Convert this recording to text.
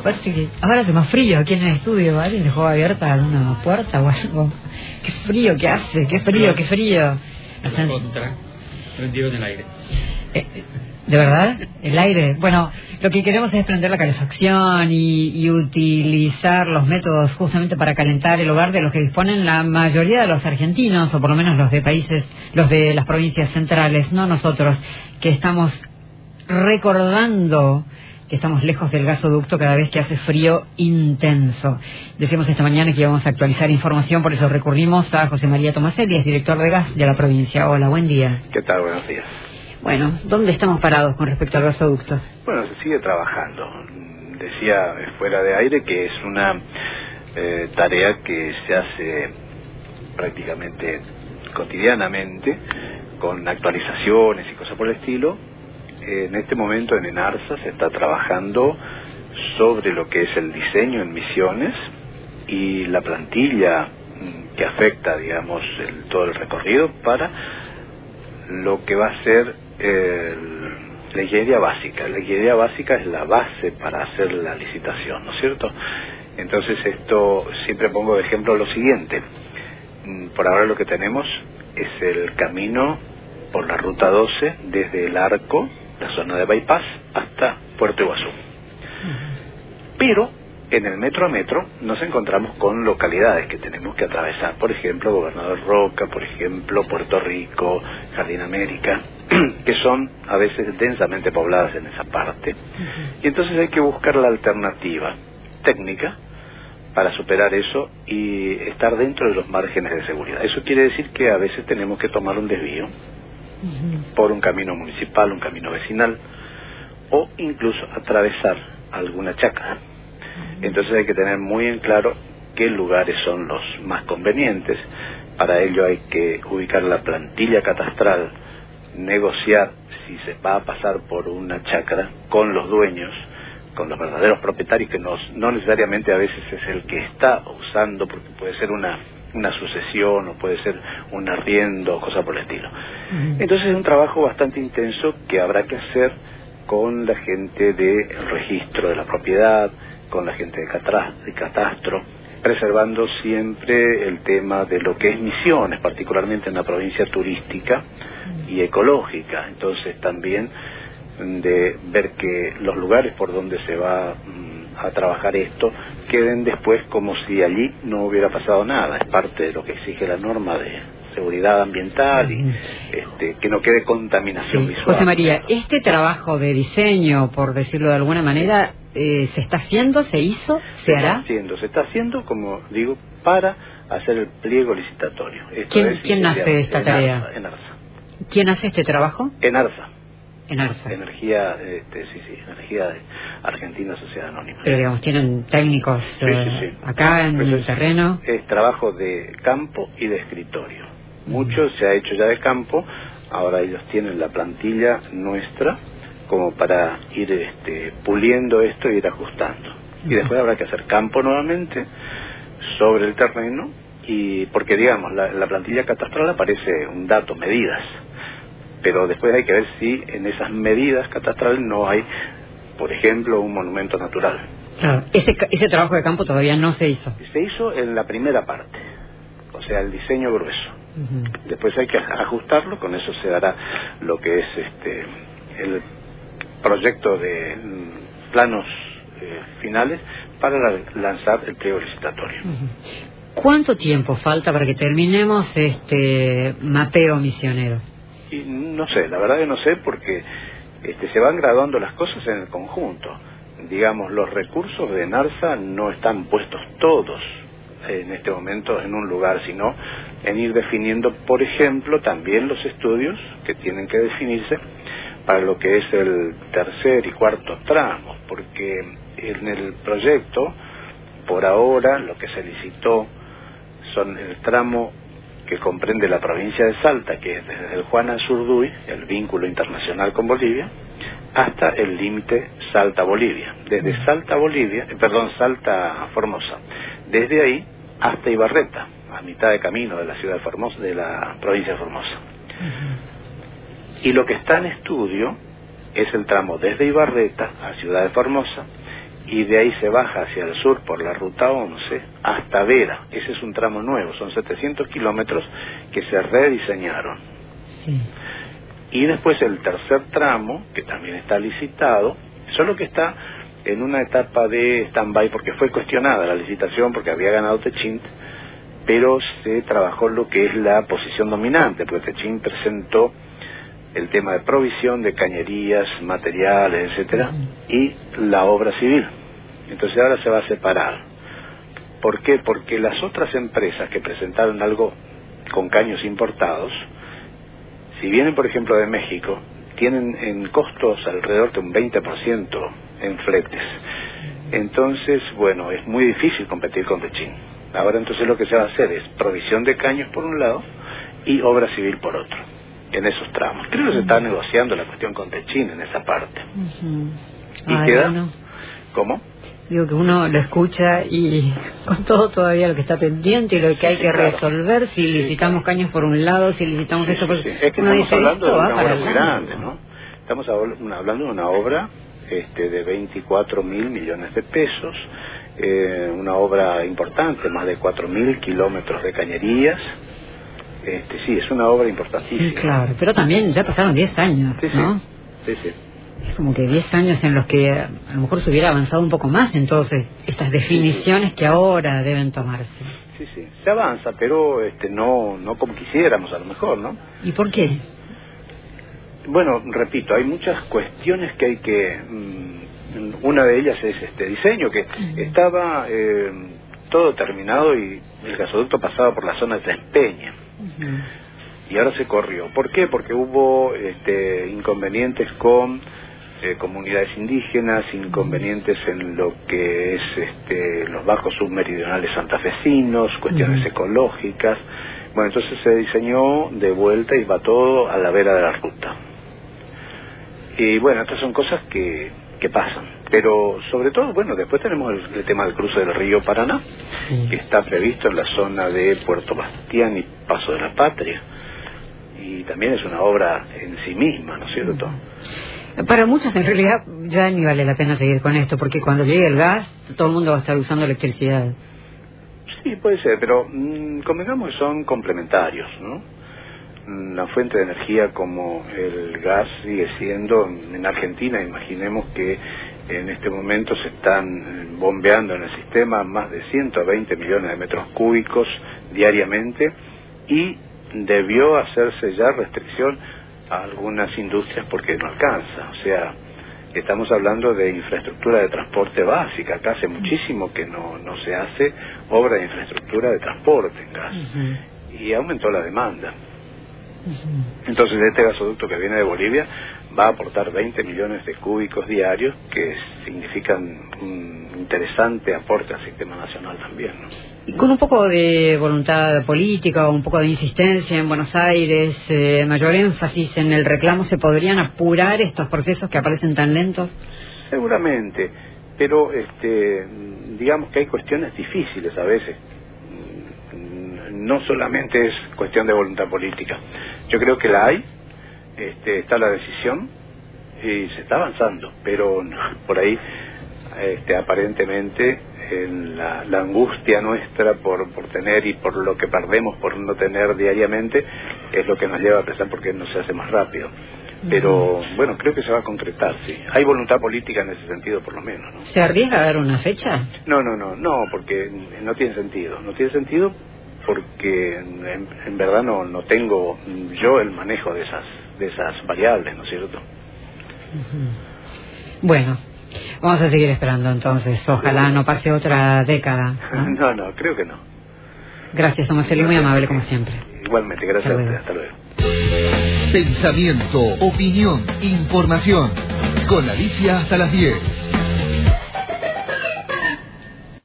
parece que ahora hace más frío aquí en el estudio. ¿Alguien dejó abierta alguna puerta o algo? Qué frío que hace, qué frío, qué frío. Contra, prendieron el aire. ¿De verdad? ¿El aire? Bueno, lo que queremos es prender la calefacción y utilizar los métodos justamente para calentar el hogar de los que disponen la mayoría de los argentinos, o por lo menos los de países, los de las provincias centrales, no nosotros, que estamos recordando que estamos lejos del gasoducto cada vez que hace frío intenso. Decíamos esta mañana que íbamos a actualizar información, por eso recurrimos a José María Tomaselli, es director de gas de la provincia. Hola, buen día. ¿Qué tal? Buenos días. Bueno, ¿dónde estamos parados con respecto al gasoducto? Bueno, se sigue trabajando. Decía fuera de aire que es una tarea que se hace prácticamente cotidianamente, con actualizaciones y cosas por el estilo. En este momento en ENARSA se está trabajando sobre lo que es el diseño en Misiones y la plantilla que afecta, digamos, todo el recorrido para lo que va a ser la ingeniería básica. La ingeniería básica es la base para hacer la licitación, ¿no es cierto? Entonces esto, siempre pongo de ejemplo lo siguiente. Por ahora lo que tenemos es el camino por la ruta 12 desde el Arco, la zona de Bypass, hasta Puerto Iguazú. Pero en el metro a metro nos encontramos con localidades que tenemos que atravesar, por ejemplo Gobernador Roca, por ejemplo Puerto Rico, Jardín América, que son a veces densamente pobladas en esa parte, y entonces hay que buscar la alternativa técnica para superar eso y estar dentro de los márgenes de seguridad. Eso quiere decir que a veces tenemos que tomar un desvío por un camino municipal, un camino vecinal, o incluso atravesar alguna chacra. Entonces hay que tener muy en claro qué lugares son los más convenientes. Para ello hay que ubicar la plantilla catastral, negociar si se va a pasar por una chacra con los dueños, con los verdaderos propietarios, que no necesariamente a veces es el que está usando, porque puede ser una sucesión o puede ser un arriendo o cosa por el estilo. Entonces es un trabajo bastante intenso que habrá que hacer con la gente del registro de la propiedad, con la gente de catastro, preservando siempre el tema de lo que es Misiones, particularmente en la provincia turística y ecológica. Entonces también de ver que los lugares por donde se va a trabajar esto queden después como si allí no hubiera pasado nada. Es parte de lo que exige la norma de seguridad ambiental y que no quede contaminación visual. José María, este trabajo de diseño, por decirlo de alguna manera, ¿se está haciendo? ¿Se hizo? ¿Se hará? Se está haciendo, como digo, para hacer el pliego licitatorio. ¿Quién hace esta tarea? ENARSA. ¿Quién hace este trabajo? ENARSA. ENARSA. Energía, Energía de Argentina Sociedad Anónima. Pero digamos, ¿tienen técnicos acá en el terreno? Es trabajo de campo y de escritorio. Mucho se ha hecho ya de campo, ahora ellos tienen la plantilla nuestra como para ir puliendo esto e ir ajustando. Y después habrá que hacer campo nuevamente sobre el terreno, y porque digamos, la plantilla catastral aparece un dato, medidas, pero después hay que ver si en esas medidas catastrales no hay, por ejemplo, un monumento natural. Claro, ese trabajo de campo todavía no se hizo. Se hizo en la primera parte, o sea, el diseño grueso. Después hay que ajustarlo, con eso se dará lo que es el proyecto de planos finales para lanzar el pliego licitatorio. ¿Cuánto tiempo falta para que terminemos este mapeo misionero? Y no sé, la verdad que no sé, porque se van graduando las cosas en el conjunto. Digamos, los recursos de ENARSA no están puestos todos en este momento en un lugar, sino en ir definiendo, por ejemplo, también los estudios que tienen que definirse para lo que es el tercer y cuarto tramo, porque en el proyecto, por ahora, lo que se licitó son el tramo que comprende la provincia de Salta, que es desde el Juan Azurduy, el vínculo internacional con Bolivia, hasta el límite Salta-Bolivia. Desde Salta Formosa. Desde ahí hasta Ibarreta, a mitad de camino de la ciudad de Formosa, de la provincia de Formosa. Y lo que está en estudio es el tramo desde Ibarreta a Ciudad de Formosa y de ahí se baja hacia el sur por la ruta 11 hasta Vera. Ese es un tramo nuevo, son 700 kilómetros que se rediseñaron. Sí. Y después el tercer tramo, que también está licitado, solo que está en una etapa de stand-by porque fue cuestionada la licitación porque había ganado Techint, pero se trabajó lo que es la posición dominante, porque Techint presentó el tema de provisión de cañerías, materiales, etcétera, y la obra civil. Entonces ahora se va a separar. ¿Por qué? Porque las otras empresas que presentaron algo con caños importados, si vienen por ejemplo de México, tienen en costos alrededor de un 20% en fletes. Entonces, bueno, es muy difícil competir con Techint. Ahora entonces lo que se va a hacer es provisión de caños por un lado y obra civil por otro, en esos tramos. Creo que se está negociando la cuestión con Techint en esa parte. ¿Y queda? Bueno. ¿Cómo? Digo que uno lo escucha y con todo todavía lo que está pendiente y lo que hay que resolver, si licitamos caños por un lado, si licitamos esto por... Es que uno estamos dice, hablando de esto va una para obra muy adelante. grande, ¿no? Estamos hablando de una obra de 24.000 millones de pesos, una obra importante, más de 4.000 kilómetros de cañerías. Sí, es una obra importantísima. Sí, claro, pero también ya pasaron 10 años, Sí, ¿no? Sí. Es como que 10 años en los que a lo mejor se hubiera avanzado un poco más en todas estas definiciones que ahora deben tomarse. Sí, se avanza, pero no como quisiéramos a lo mejor, ¿no? ¿Y por qué? Bueno, repito, hay muchas cuestiones que hay que... una de ellas es este diseño, que estaba todo terminado y el gasoducto pasaba por la zona de Tres Peñas. Y ahora se corrió. ¿Por qué? Porque hubo inconvenientes con comunidades indígenas, inconvenientes en lo que es los bajos submeridionales santafesinos, cuestiones ecológicas. Bueno, entonces se diseñó de vuelta y va todo a la vera de la ruta. Y bueno, estas son cosas que pasan. Pero sobre todo, bueno, después tenemos el tema del cruce del río Paraná, que está previsto en la zona de Puerto Bastián y Paso de la Patria. Y también es una obra en sí misma, ¿no es cierto? Para muchos en realidad ya ni vale la pena seguir con esto, porque cuando llegue el gas todo el mundo va a estar usando electricidad. Sí, puede ser, pero convengamos que son complementarios, ¿no? La fuente de energía como el gas sigue siendo, en Argentina imaginemos que en este momento se están bombeando en el sistema más de 120 millones de metros cúbicos diariamente, y debió hacerse ya restricción a algunas industrias porque no alcanza. O sea, estamos hablando de infraestructura de transporte básica. Acá hace muchísimo que no se hace obra de infraestructura de transporte en gas. Y aumentó la demanda. Entonces este gasoducto que viene de Bolivia va a aportar 20 millones de cúbicos diarios, que significan un interesante aporte al sistema nacional también, ¿no? Y con un poco de voluntad política o un poco de insistencia en Buenos Aires, mayor énfasis en el reclamo, ¿se podrían apurar estos procesos que aparecen tan lentos? Seguramente, pero digamos que hay cuestiones difíciles a veces. No solamente es cuestión de voluntad política. Yo creo que la hay, está la decisión y se está avanzando, pero por ahí aparentemente en la angustia nuestra por tener y por lo que perdemos por no tener diariamente es lo que nos lleva a pensar por qué no se hace más rápido. Pero bueno, creo que se va a concretar, sí. Hay voluntad política en ese sentido, por lo menos, ¿no? ¿Se arriesga a dar una fecha? No, porque no tiene sentido. No tiene sentido porque en verdad no tengo yo el manejo de esas variables, ¿no es cierto? Bueno, vamos a seguir esperando entonces. Ojalá no pase otra década, ¿no? No, creo que no. Gracias, Tomaselli, muy amable como siempre. Igualmente, gracias a usted. Hasta luego. Pensamiento, opinión, información. Con Alicia hasta las 10.